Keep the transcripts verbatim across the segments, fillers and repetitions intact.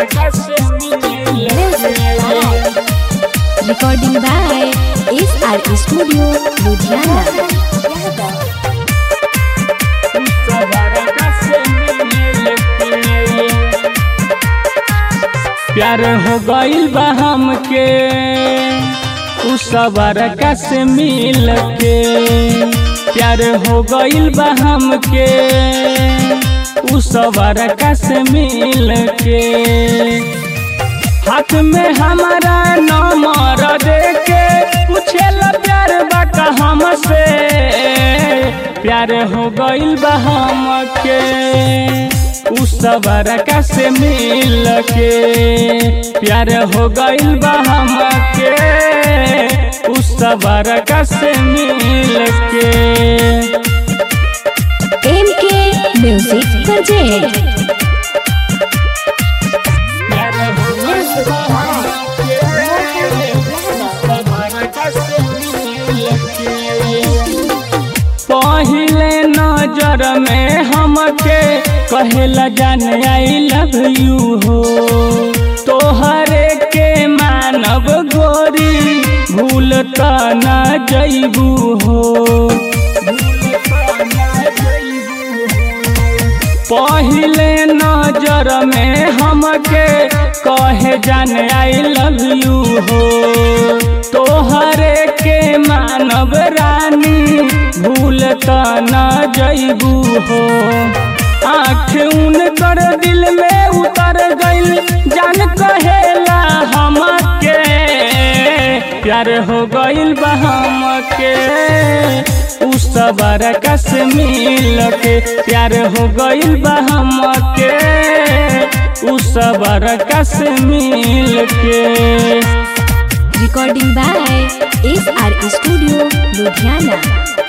Recording by S R Studio, Ludhiana. प्यार हो गइल बा हमके उ सबरका से मिल के। प्यार हो गइल बा हमके उ सबरका से मिल के। हाथ में हमारा नंबर देके पूछेला प्यार बा का हमसे। प्यार हो गइल बा हमके उ सबरका से मिल के। प्यार हो गइल बा हमके उ सबरका से मिल के। M K Music Project। पहले नजर में हमके कहेला जाने आई लव यू हो। तोहरे के मानव गोरी भूल त न जइबू हो। पहले नजर में हमके कहे जाने आई लव यू हो। तोहरे के मानव रानी भूल त न जइबू हो। आँख उनकर दिल में उतर गइल जान कहेला हमके। प्यार हो गइल बा हमके उ सबरका से मिल के। प्यार हो गइल बा हमके उ सबरका से मिल के। Recording by S R Studio, Ludhiana।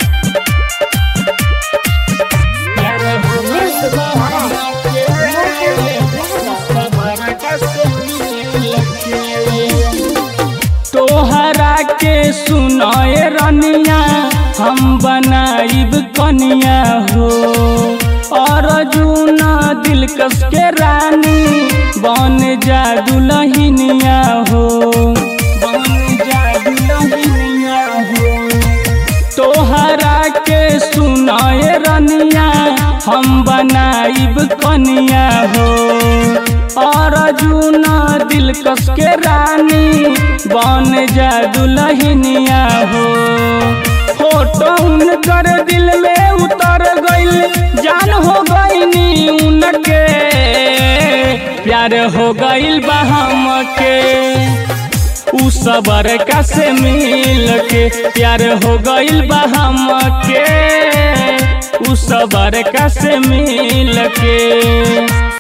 तोहरा के सुनाए रनिया हम बनाइब कनिया हो। और जूना दिलकश के रानी बन जा दुल्हनिया हो। बन जा दुल्हनिया हो। तोहरा के सुनाए रनिया हम बनाइब कनिया हो। और जूना दिलकश के रानी बन जा दुल्हनिया हो। फोटो उनकर दिल में उतर गइल जान हो गइनी उनके। प्यार हो गइल बा हमके उ सबरका से मिल के। प्यार हो गइल बा हमके उ सबरका से मिल के।